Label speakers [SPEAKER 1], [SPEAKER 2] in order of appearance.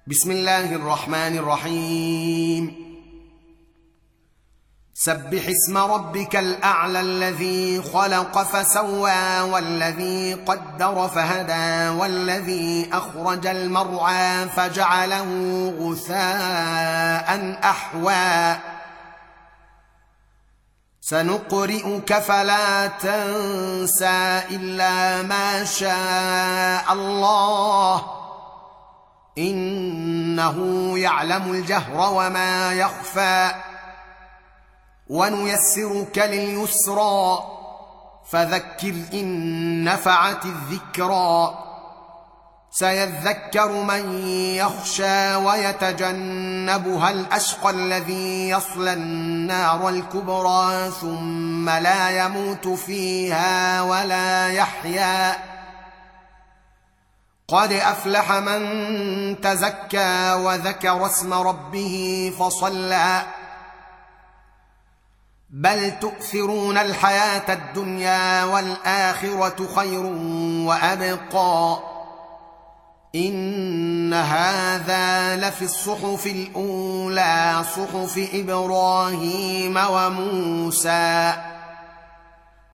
[SPEAKER 1] بسم الله الرحمن الرحيم. سبح اسم ربك الأعلى الذي خلق فسوى والذي قدر فهدى والذي أخرج المرعى فجعله غثاء أحوى سنقرئك فلا تنسى إلا ما شاء الله إنه يعلم الجهر وما يخفى ونيسرك لليسرى فذكر إن نفعت الذكرى سيذكر من يخشى ويتجنبها الأشقى الذي يصلى النار الكبرى ثم لا يموت فيها ولا يحيا قد أفلح من تزكى وذكر اسم ربه فصلى بل تؤثرون الحياة الدنيا والآخرة خير وأبقى إن هذا لفي الصحف الأولى صحف إبراهيم وموسى